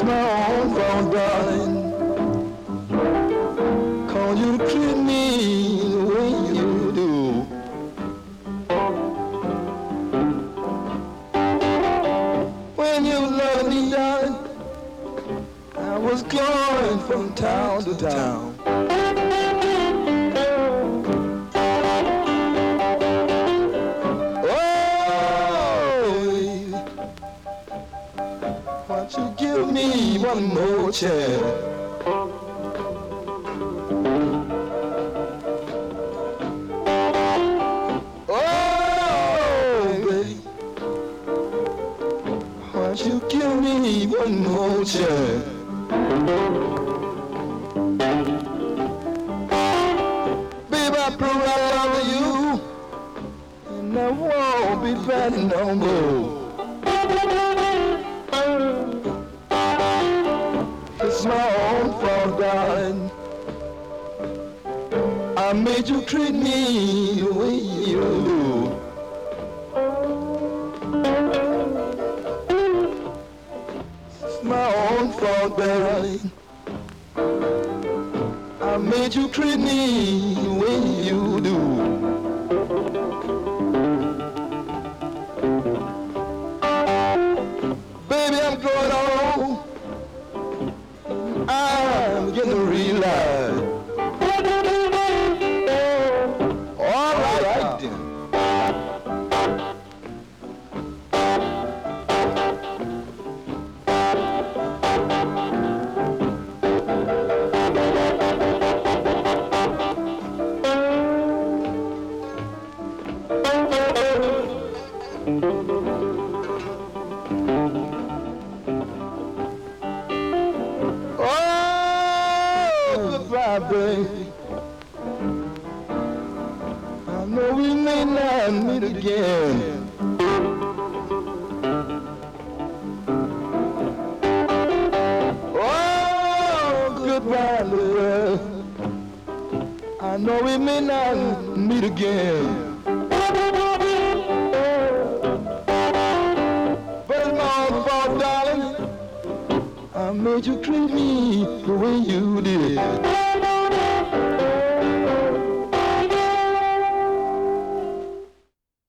my own fault, darling. 'Cause you treat me the way you do. When you loved me, darling, I was going from town to town. Won't you give me one more chance? Oh, baby, won't you give me one more chance? Baby, I prove I love you, and I won't be bad no more. It's my own fault, darling. I made you treat me the way you do. It's my own fault, darling. I made you treat me the way you do. Baby, I'm growing old. I'm getting to realize. All right then. Goodbye, baby. I know we may not meet again. Oh, goodbye, love. I know we may not meet again. But it's my own fault, darling. I made you treat me the way you did.